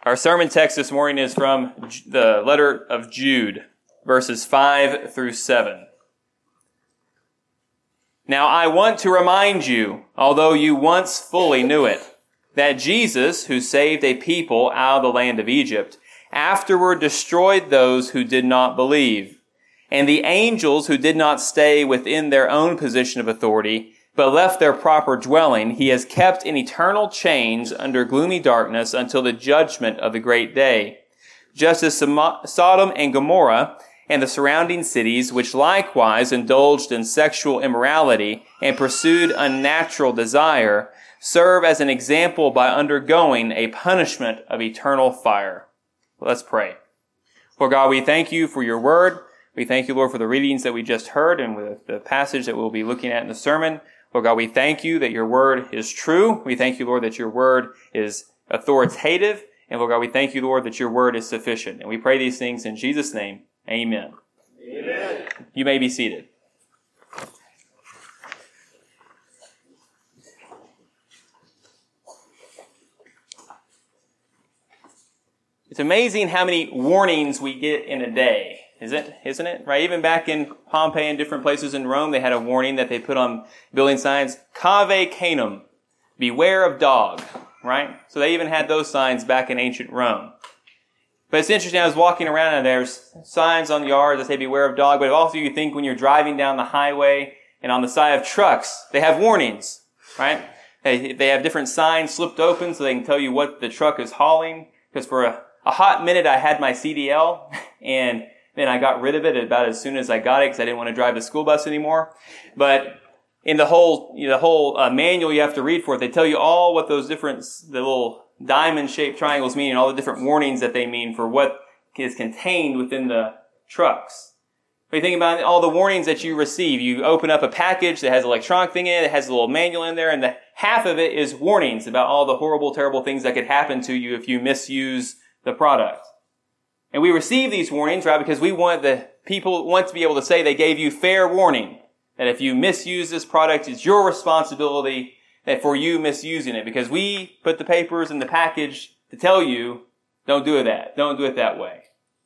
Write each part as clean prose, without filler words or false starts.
Our sermon text this morning is from the letter of Jude, verses 5 through 7. Now I want to remind you, although you once fully knew it, that Jesus, who saved a people out of the land of Egypt, afterward destroyed those who did not believe. And the angels who did not stay within their own position of authority, but left their proper dwelling, he has kept in eternal chains under gloomy darkness until the judgment of the great day. Just as Sodom and Gomorrah and the surrounding cities, which likewise indulged in sexual immorality and pursued unnatural desire, serve as an example by undergoing a punishment of eternal fire. Let's pray. Lord God, we thank you for your word. We thank you, Lord, for the readings that we just heard and with the passage that we'll be looking at in the sermon. Lord God, we thank you that your word is true. We thank you, Lord, that your word is authoritative. And Lord God, we thank you, Lord, that your word is sufficient. And we pray these things in Jesus' name. Amen. Amen. You may be seated. It's amazing how many warnings we get in a day. Isn't it? Right? Even back in Pompeii and different places in Rome, they had a warning that they put on building signs, Cave Canem, beware of dog, right? So they even had those signs back in ancient Rome. But it's interesting, I was walking around and there's signs on yards that say beware of dog, but also you think when you're driving down the highway and on the side of trucks, they have warnings, right? They have different signs slipped open so they can tell you what the truck is hauling. Because for a hot minute I had my CDL and then I got rid of it about as soon as I got it because I didn't want to drive the school bus anymore. But in the whole manual you have to read for it, they tell you all what those the little diamond-shaped triangles mean and all the different warnings that they mean for what is contained within the trucks. But you think about all the warnings that you receive. You open up a package that has an electronic thing in it, that has a little manual in there, and half of it is warnings about all the horrible, terrible things that could happen to you if you misuse the product. And we receive these warnings, right, because people want to be able to say they gave you fair warning. That if you misuse this product, it's your responsibility that for you misusing it. Because we put the papers in the package to tell you, don't do that. Don't do it that way.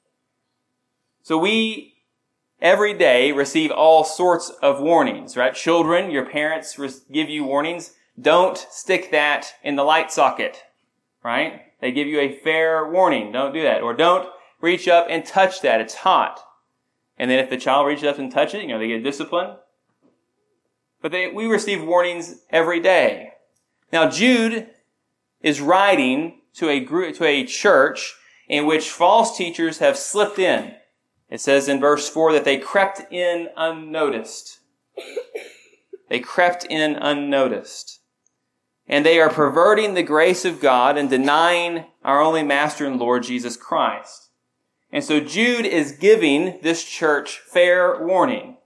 So we, every day, receive all sorts of warnings, right? Children, your parents give you warnings. Don't stick that in the light socket, right? They give you a fair warning. Don't do that. Or don't reach up and touch that. It's hot. And then if the child reaches up and touches it, they get disciplined. But we receive warnings every day. Now Jude is writing to a church in which false teachers have slipped in. It says in verse 4 that they crept in unnoticed. They crept in unnoticed. And they are perverting the grace of God and denying our only Master and Lord Jesus Christ. And so Jude is giving this church fair warning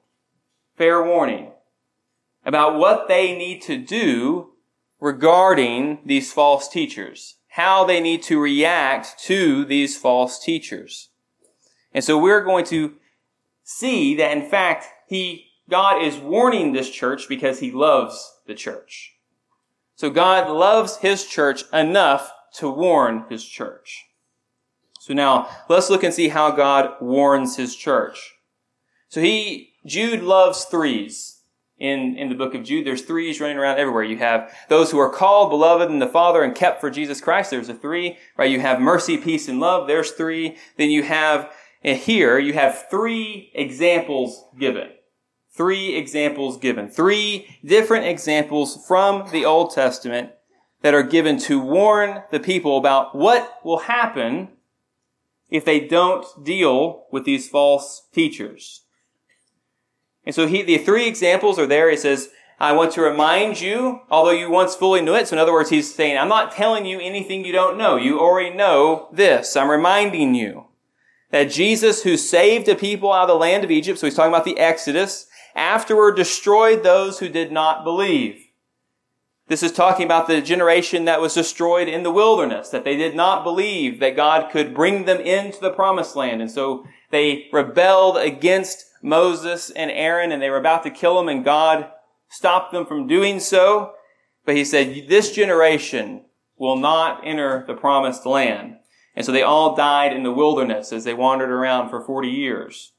about what they need to do regarding these false teachers, how they need to react to these false teachers. And so we're going to see that in fact, God is warning this church because he loves the church. So God loves his church enough to warn his church. So now, let's look and see how God warns his church. So Jude loves threes. In the book of Jude, there's threes running around everywhere. You have those who are called, beloved in the Father, and kept for Jesus Christ. There's a three, right? You have mercy, peace, and love. There's three. Then you have three examples given. Three different examples from the Old Testament that are given to warn the people about what will happen if they don't deal with these false teachers. And so the three examples are there. He says, I want to remind you, although you once fully knew it. So in other words, he's saying, I'm not telling you anything you don't know. You already know this. I'm reminding you that Jesus, who saved a people out of the land of Egypt, so he's talking about the Exodus, afterward destroyed those who did not believe. This is talking about the generation that was destroyed in the wilderness, that they did not believe that God could bring them into the promised land. And so they rebelled against Moses and Aaron, and they were about to kill them, and God stopped them from doing so. But he said, this generation will not enter the promised land. And so they all died in the wilderness as they wandered around for 40 years.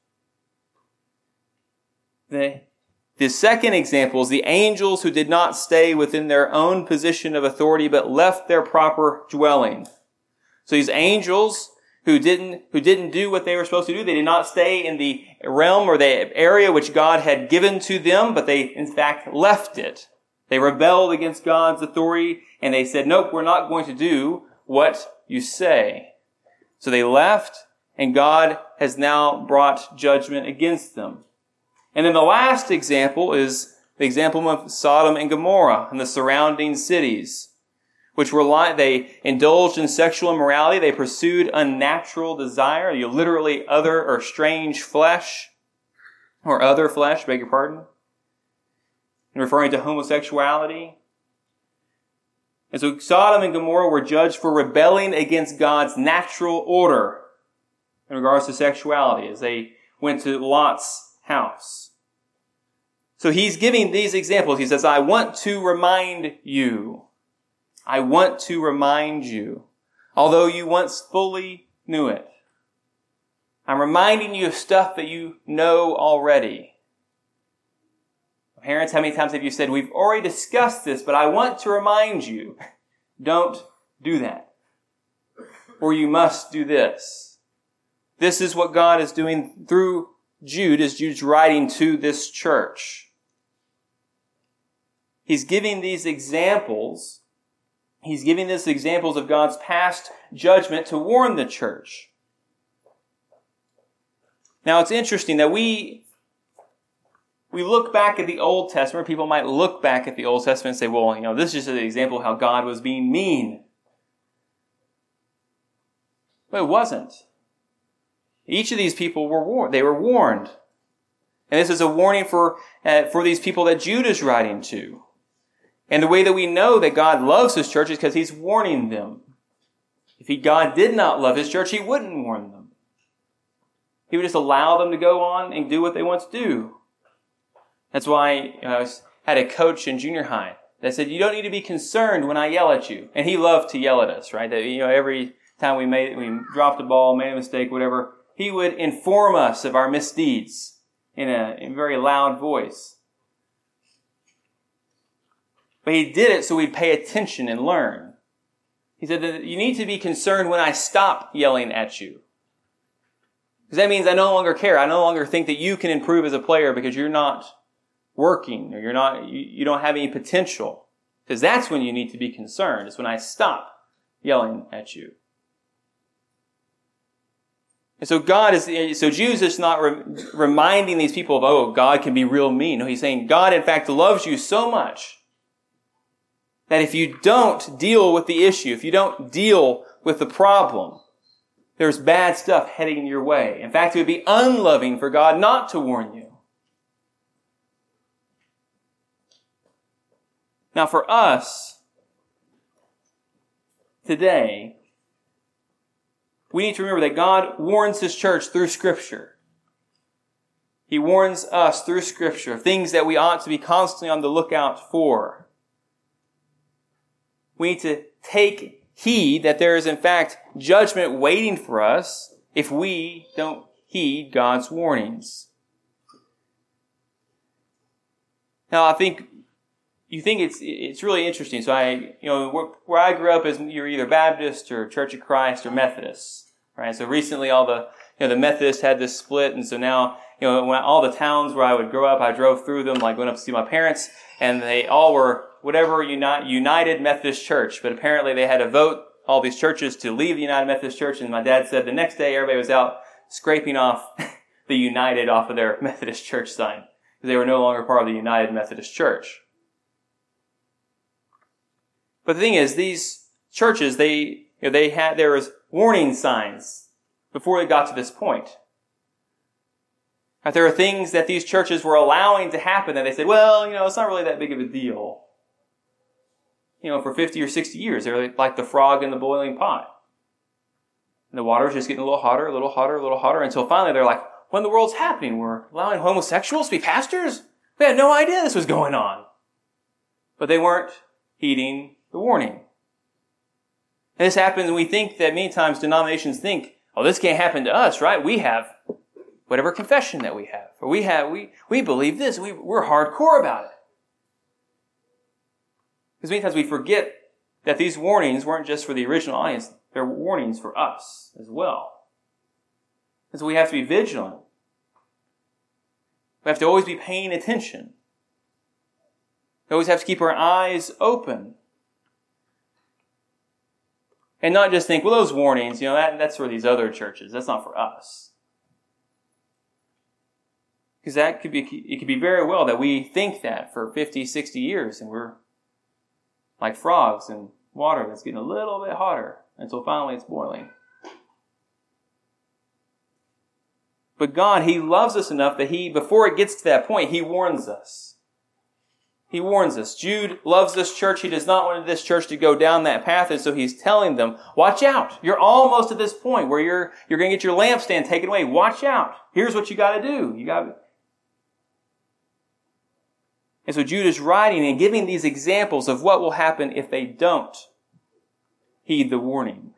The second example is the angels who did not stay within their own position of authority but left their proper dwelling. So these angels who didn't do what they were supposed to do, they did not stay in the realm or the area which God had given to them, but they in fact left it. They rebelled against God's authority and they said, nope, we're not going to do what you say. So they left, and God has now brought judgment against them. And then the last example is the example of Sodom and Gomorrah and the surrounding cities, which they indulged in sexual immorality. They pursued unnatural desire, literally other or strange flesh, or other flesh, beg your pardon, and referring to homosexuality. And so Sodom and Gomorrah were judged for rebelling against God's natural order in regards to sexuality as they went to Lot's house. So he's giving these examples. He says, I want to remind you. I want to remind you, although you once fully knew it. I'm reminding you of stuff that you know already. Parents, how many times have you said, we've already discussed this, but I want to remind you, don't do that. Or you must do this. This is what God is doing through Jude, as Jude's writing to this church. He's giving these examples. He's giving us examples of God's past judgment to warn the church. Now, it's interesting that we look back at the Old Testament. People might look back at the Old Testament and say, well, this is just an example of how God was being mean. But it wasn't. Each of these people were warned. They were warned. And this is a warning for these people that Jude is writing to. And the way that we know that God loves His church is because He's warning them. If God did not love His church, He wouldn't warn them. He would just allow them to go on and do what they want to do. That's why I had a coach in junior high that said, you don't need to be concerned when I yell at you. And he loved to yell at us, right? That, every time we dropped a ball, made a mistake, whatever, he would inform us of our misdeeds in a very loud voice. But he did it so we'd pay attention and learn. He said that you need to be concerned when I stop yelling at you. Because that means I no longer care. I no longer think that you can improve as a player because you're not working, or you don't have any potential. Because that's when you need to be concerned. It's when I stop yelling at you. And so Jude is not reminding these people of, God can be real mean. No, he's saying God in fact loves you so much that if you don't deal with the issue, if you don't deal with the problem, there's bad stuff heading your way. In fact, it would be unloving for God not to warn you. Now for us, today, we need to remember that God warns His church through Scripture. He warns us through Scripture of things that we ought to be constantly on the lookout for. We need to take heed that there is in fact judgment waiting for us if we don't heed God's warnings. Now I think it's really interesting. So where I grew up is you're either Baptist or Church of Christ or Methodist, right? So recently all the Methodists had this split, and so now all the towns where I would grow up, I drove through them, like went up to see my parents, and they all were whatever United Methodist Church. But apparently they had to vote all these churches to leave the United Methodist Church, and my dad said the next day everybody was out scraping off the United off of their Methodist Church sign because they were no longer part of the United Methodist Church. But the thing is, these churches, there was warning signs before they got to this point. Right? There are things that these churches were allowing to happen that they said, it's not really that big of a deal. For 50 or 60 years, they're like the frog in the boiling pot. And the water is just getting a little hotter, a little hotter, a little hotter, until finally they're like, what in the world's happening? We're allowing homosexuals to be pastors? We had no idea this was going on. But they weren't heeding the warning. And this happens, and we think that many times denominations think, oh, this can't happen to us, right? We have whatever confession that we have. Or we believe this. We're hardcore about it. Because many times we forget that these warnings weren't just for the original audience. They're warnings for us as well. And so we have to be vigilant. We have to always be paying attention. We always have to keep our eyes open. And not just think, well, those warnings, that's for these other churches. That's not for us. Because it could be very well that we think that for 50, 60 years, and we're like frogs in water that's getting a little bit hotter until finally it's boiling. But God, He loves us enough that before it gets to that point, He warns us. He warns us. Jude loves this church. He does not want this church to go down that path, and so he's telling them, watch out. You're almost at this point where you're going to get your lampstand taken away. Watch out. Here's what you got to do. And so Jude is writing and giving these examples of what will happen if they don't heed the warning.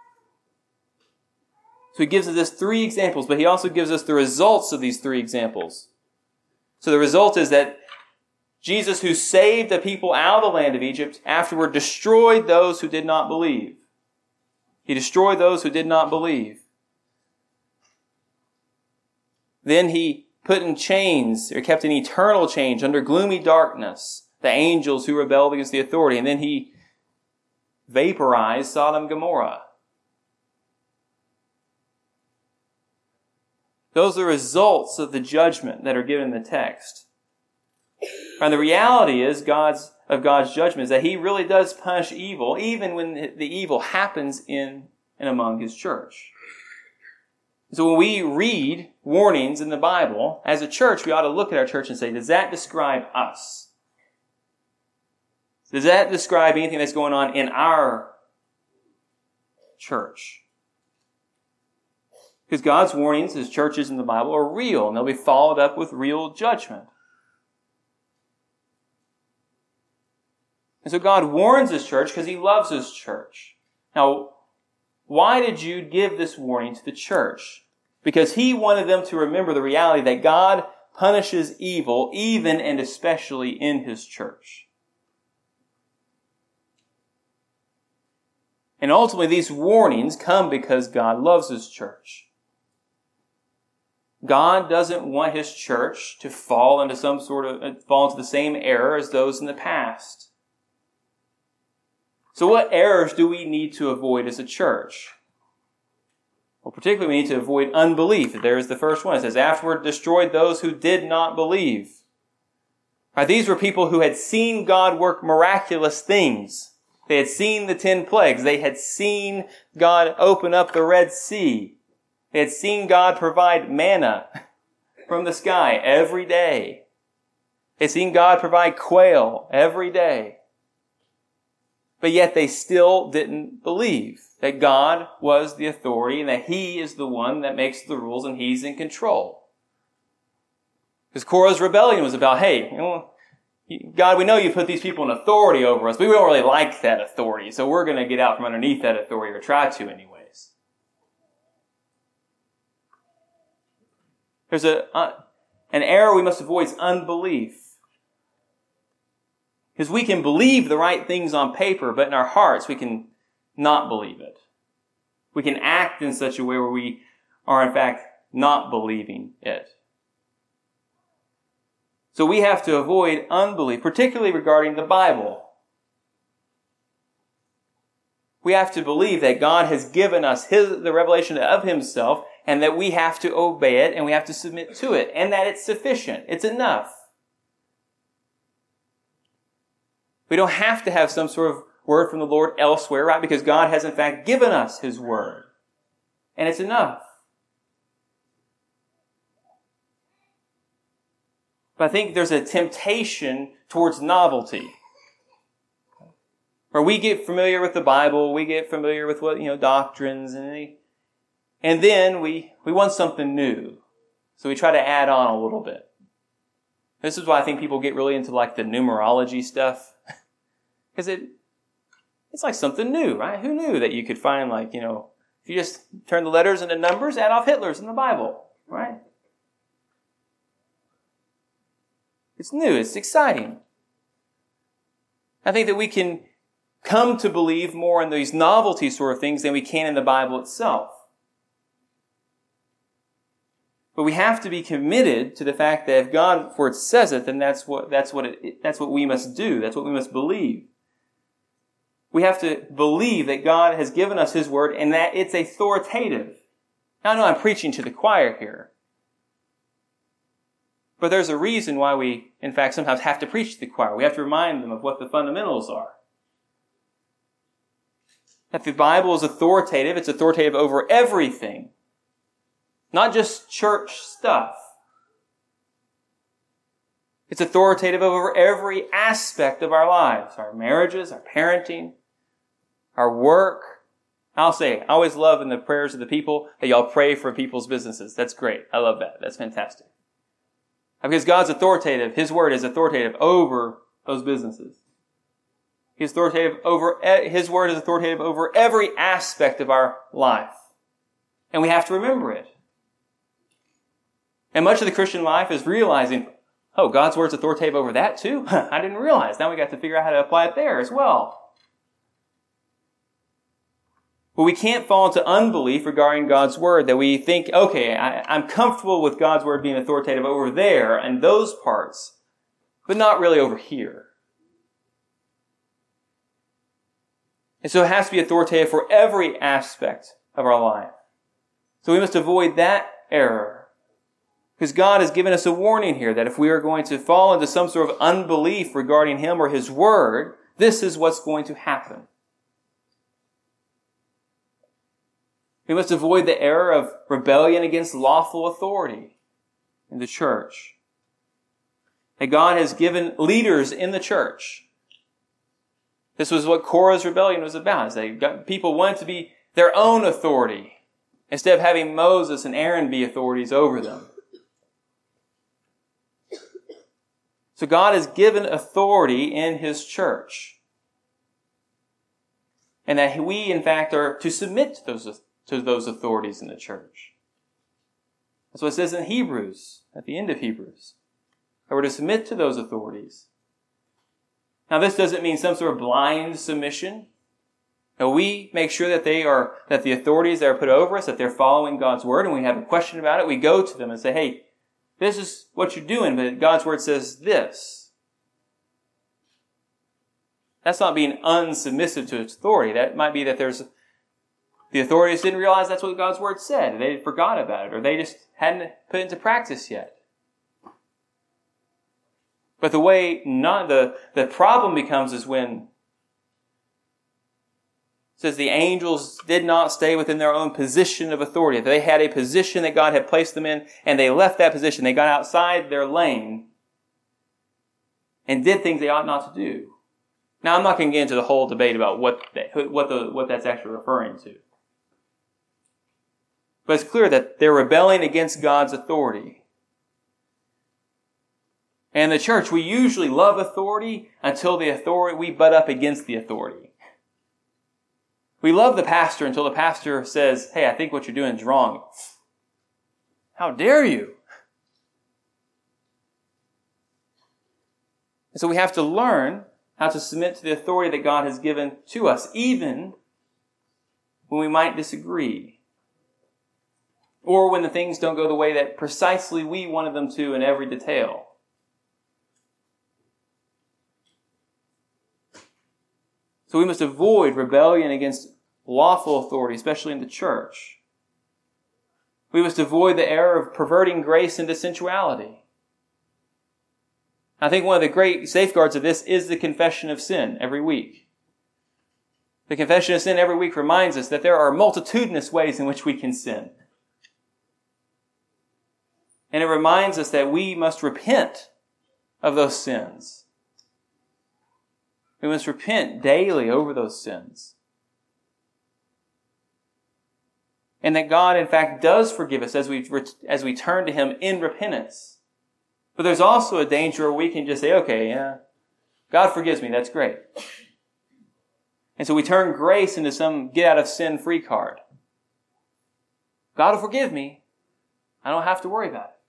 So he gives us 3 examples, but he also gives us the results of these 3 examples. So the result is that Jesus, who saved the people out of the land of Egypt, afterward destroyed those who did not believe. He destroyed those who did not believe. Then he put in chains, or kept in eternal chains, under gloomy darkness, the angels who rebelled against the authority. And then he vaporized Sodom and Gomorrah. Those are the results of the judgment that are given in the text. And the reality is God's judgment is that He really does punish evil, even when the evil happens in and among His church. So when we read warnings in the Bible, as a church, we ought to look at our church and say, does that describe us? Does that describe anything that's going on in our church? Because God's warnings, His churches in the Bible, are real, and they'll be followed up with real judgment. And so God warns His church because He loves His church. Now, why did Jude give this warning to the church? Because he wanted them to remember the reality that God punishes evil, even and especially in His church. And ultimately, these warnings come because God loves His church. God doesn't want His church to fall into the same error as those in the past. So what errors do we need to avoid as a church? Well, particularly we need to avoid unbelief. There is the first one. It says, afterward destroyed those who did not believe. Right, these were people who had seen God work miraculous things. They had seen the 10 plagues. They had seen God open up the Red Sea. They had seen God provide manna from the sky every day. They had seen God provide quail every day. But yet they still didn't believe that God was the authority and that He is the one that makes the rules and He's in control. Because Korah's rebellion was about, hey, God, we know you put these people in authority over us, but we don't really like that authority, so we're going to get out from underneath that authority, or try to anyways. There's an error we must avoid is unbelief. Because we can believe the right things on paper, but in our hearts we can not believe it. We can act in such a way where we are in fact not believing it. So we have to avoid unbelief, particularly regarding the Bible. We have to believe that God has given us the revelation of Himself, and that we have to obey it, and we have to submit to it, and that it's sufficient. It's enough. We don't have to have some sort of word from the Lord elsewhere, right? Because God has in fact given us His word. And it's enough. But I think there's a temptation towards novelty. Where we get familiar with the Bible, we get familiar with doctrines, and then we want something new. So we try to add on a little bit. This is why I think people get really into the numerology stuff. Because It's like something new, right? Who knew that you could find if you just turn the letters into numbers, Adolf Hitler's in the Bible, right? It's new. It's exciting. I think that we can come to believe more in these novelty sort of things than we can in the Bible itself. But we have to be committed to the fact that if God's word says it, then that's what we must do. That's what we must believe. We have to believe that God has given us His word and that it's authoritative. Now, I know I'm preaching to the choir here. But there's a reason why we, in fact, sometimes have to preach to the choir. We have to remind them of what the fundamentals are. That the Bible is authoritative. It's authoritative over everything. Not just church stuff. It's authoritative over every aspect of our lives. Our marriages, our parenting, our work. I'll say, I always love in the prayers of the people that y'all pray for people's businesses. That's great. I love that. That's fantastic. Because God's authoritative. His word is authoritative over those businesses. His word is authoritative over every aspect of our life. And we have to remember it. And much of the Christian life is realizing, oh, God's word's authoritative over that too? I didn't realize. Now we got to figure out how to apply it there as well. But we can't fall into unbelief regarding God's word, that we think, okay, I'm comfortable with God's word being authoritative over there and those parts, but not really over here. And so it has to be authoritative for every aspect of our life. So we must avoid that error. Because God has given us a warning here that if we are going to fall into some sort of unbelief regarding Him or His word, this is what's going to happen. We must avoid the error of rebellion against lawful authority in the church. That God has given leaders in the church. This was what Korah's rebellion was about. People wanted to be their own authority instead of having Moses and Aaron be authorities over them. So God has given authority in His church. And that we, in fact, are to submit to those authorities in the church. That's what it says in Hebrews, at the end of Hebrews. That we're to submit to those authorities. Now, this doesn't mean some sort of blind submission. No, we make sure that the authorities that are put over us, that they're following God's word, and we have a question about it, we go to them and say, hey, this is what you're doing, but God's word says this. That's not being unsubmissive to its authority. That might be that the authorities didn't realize that's what God's word said. They forgot about it, or they just hadn't put it into practice yet. But the problem becomes is when it says the angels did not stay within their own position of authority. They had a position that God had placed them in, and they left that position. They got outside their lane and did things they ought not to do. Now, I'm not going to get into the whole debate about what that's actually referring to. But it's clear that they're rebelling against God's authority. And in the church, we usually love authority until we butt up against the authority. We love the pastor until the pastor says, hey, I think what you're doing is wrong. How dare you? And so we have to learn how to submit to the authority that God has given to us, even when we might disagree. Or when the things don't go the way that precisely we wanted them to in every detail. So we must avoid rebellion against lawful authority, especially in the church. We must avoid the error of perverting grace into sensuality. I think one of the great safeguards of this is the confession of sin every week. The confession of sin every week reminds us that there are multitudinous ways in which we can sin. And it reminds us that we must repent of those sins. We must repent daily over those sins. And that God, in fact, does forgive us as we turn to Him in repentance. But there's also a danger where we can just say, okay, yeah, God forgives me, that's great. And so we turn grace into some get-out-of-sin-free card. God will forgive me. I don't have to worry about it.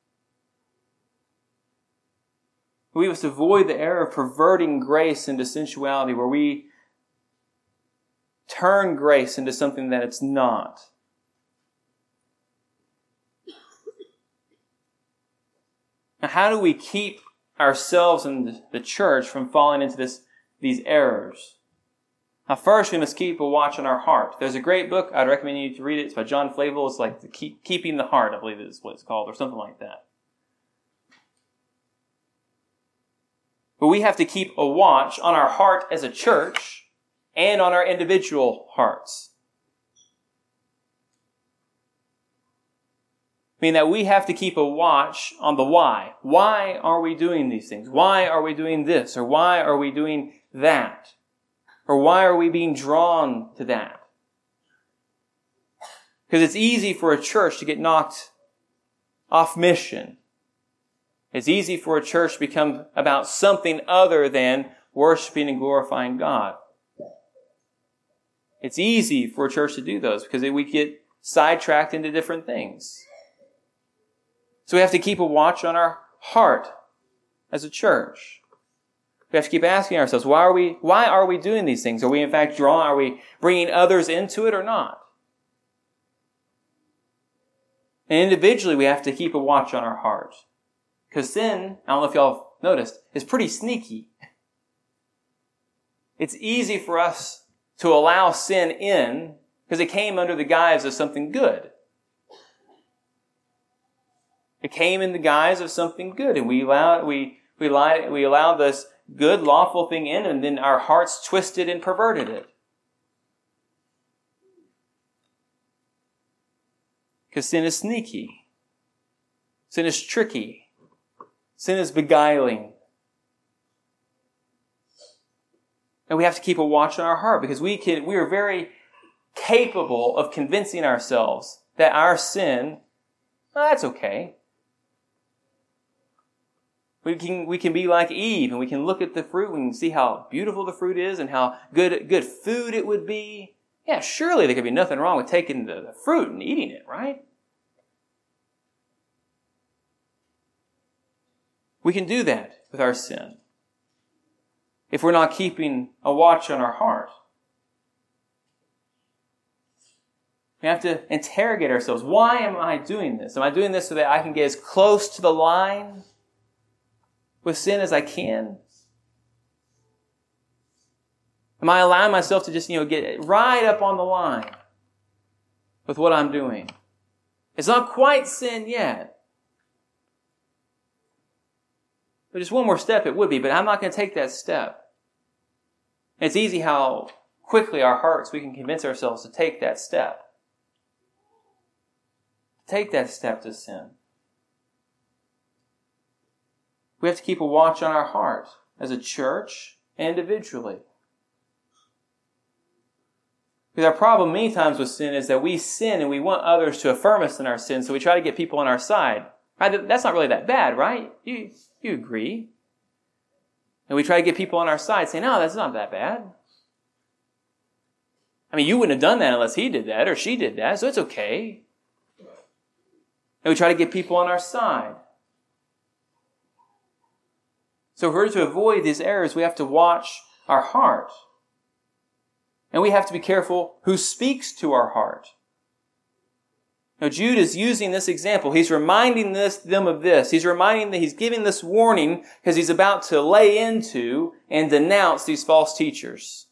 We must avoid the error of perverting grace into sensuality, where we turn grace into something that it's not. Now, how do we keep ourselves and the church from falling into these errors? Now, first, we must keep a watch on our heart. There's a great book. I'd recommend you to read it. It's by John Flavel. It's like Keeping the Heart, I believe is what it's called, or something like that. But we have to keep a watch on our heart as a church and on our individual hearts. I mean that we have to keep a watch on the why. Why are we doing these things? Why are we doing this? Or why are we doing that? Or why are we being drawn to that? Because it's easy for a church to get knocked off mission. It's easy for a church to become about something other than worshiping and glorifying God. It's easy for a church to do those because we get sidetracked into different things. So we have to keep a watch on our heart as a church. We have to keep asking ourselves, why are we doing these things? Are we in fact drawn? Are we bringing others into it or not? And individually, we have to keep a watch on our heart. Because sin, I don't know if y'all have noticed, is pretty sneaky. It's easy for us to allow sin in because it came under the guise of something good. It came in the guise of something good, and we allowed this good, lawful thing in, and then our hearts twisted and perverted it. Because sin is sneaky. Sin is tricky. Sin is beguiling. And we have to keep a watch on our heart because we are very capable of convincing ourselves that our sin, that's okay. We can be like Eve and we can look at the fruit and we can see how beautiful the fruit is and how good food it would be. Yeah, surely there could be nothing wrong with taking the fruit and eating it, right? We can do that with our sin if we're not keeping a watch on our heart. We have to interrogate ourselves. Why am I doing this? Am I doing this so that I can get as close to the line with sin as I can? Am I allowing myself to just, get right up on the line with what I'm doing? It's not quite sin yet. But just one more step it would be, but I'm not going to take that step. And it's easy how quickly our hearts, we can convince ourselves to take that step. Take that step to sin. We have to keep a watch on our heart as a church and individually. Because our problem many times with sin is that we sin and we want others to affirm us in our sin, so we try to get people on our side. Right? That's not really that bad, right? You agree. And we try to get people on our side saying, no, that's not that bad. I mean, you wouldn't have done that unless he did that or she did that, so it's okay. And we try to get people on our side. So in order to avoid these errors, we have to watch our heart. And we have to be careful who speaks to our heart. Now, Jude is using this example. He's reminding them of this. He's reminding that he's giving this warning because he's about to lay into and denounce these false teachers.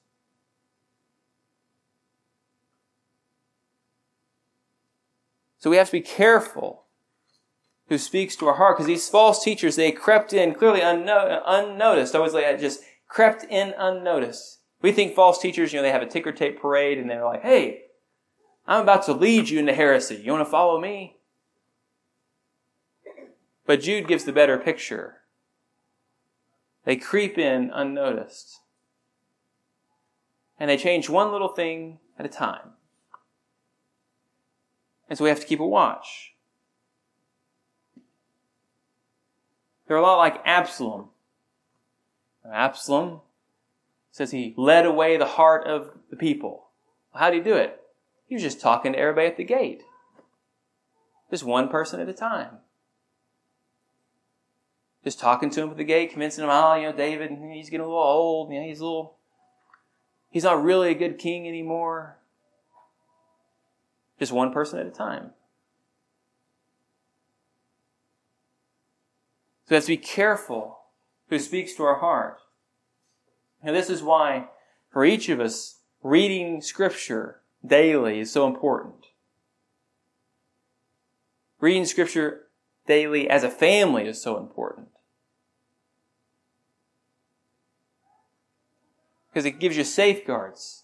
So we have to be careful who speaks to our heart because these false teachers, they crept in clearly unnoticed. I always like just crept in unnoticed. We think false teachers, they have a ticker tape parade and they're like, hey, I'm about to lead you into heresy. You want to follow me? But Jude gives the better picture. They creep in unnoticed. And they change one little thing at a time. And so we have to keep a watch. They're a lot like Absalom. Absalom says he led away the heart of the people. How did he do it? He was just talking to everybody at the gate. Just one person at a time. Just talking to him at the gate, convincing him, David, he's getting a little old. He's not really a good king anymore. Just one person at a time. So we have to be careful who speaks to our heart. And this is why, for each of us, reading Scripture daily is so important. Reading Scripture daily as a family is so important. Because it gives you safeguards.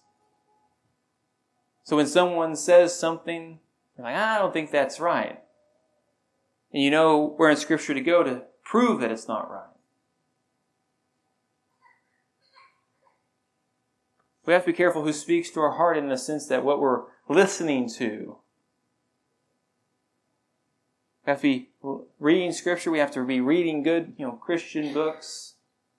So when someone says something, you're like, I don't think that's right. And you know where in Scripture to go to prove that it's not right. We have to be careful who speaks to our heart in the sense that what we're listening to. We have to be reading Scripture. We have to be reading good, Christian books.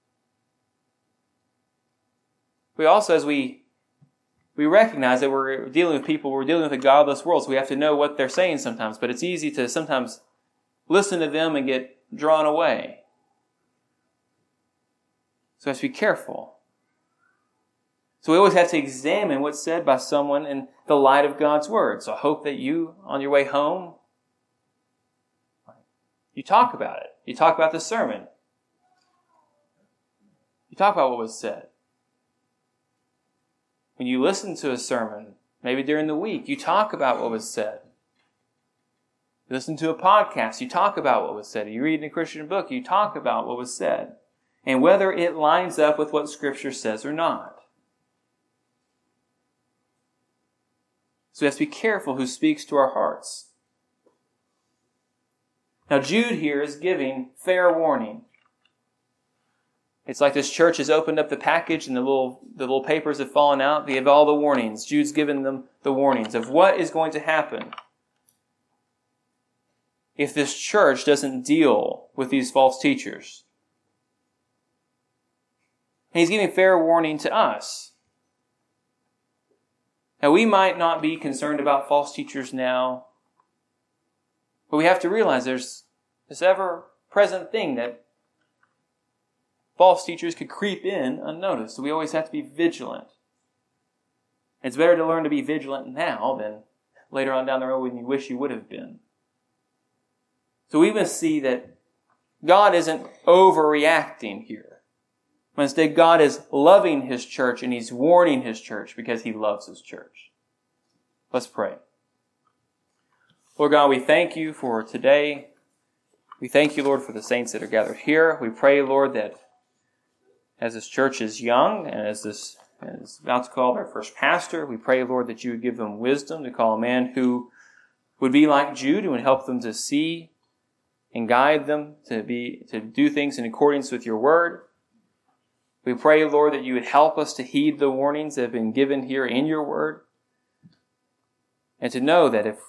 We also, as we recognize that we're dealing with people, we're dealing with a godless world, so we have to know what they're saying sometimes. But it's easy to sometimes listen to them and get drawn away. So we have to be careful. So we always have to examine what's said by someone in the light of God's Word. So I hope that you, on your way home, you talk about it. You talk about the sermon. You talk about what was said. When you listen to a sermon, maybe during the week, you talk about what was said. You listen to a podcast, you talk about what was said. You read a Christian book, you talk about what was said. And whether it lines up with what Scripture says or not. So we have to be careful who speaks to our hearts. Now Jude here is giving fair warning. It's like this church has opened up the package and the little papers have fallen out. They have all the warnings. Jude's given them the warnings of what is going to happen if this church doesn't deal with these false teachers. And he's giving fair warning to us. Now, we might not be concerned about false teachers now, but we have to realize there's this ever-present thing that false teachers could creep in unnoticed. So we always have to be vigilant. It's better to learn to be vigilant now than later on down the road when you wish you would have been. So we must see that God isn't overreacting here. But instead, God is loving His church and He's warning His church because He loves His church. Let's pray. Lord God, we thank You for today. We thank You, Lord, for the saints that are gathered here. We pray, Lord, that as this church is young and as this is about to call their first pastor, we pray, Lord, that You would give them wisdom to call a man who would be like Jude, who would help them to see and guide them to do things in accordance with Your word. We pray, Lord, that You would help us to heed the warnings that have been given here in Your word, and to know that if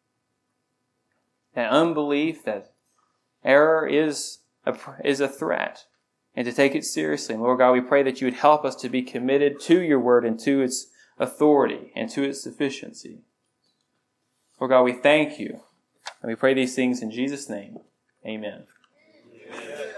that unbelief, that error is a threat, and to take it seriously. And Lord God, we pray that You would help us to be committed to Your word and to its authority and to its sufficiency. Lord God, we thank You, and we pray these things in Jesus' name. Amen. Amen.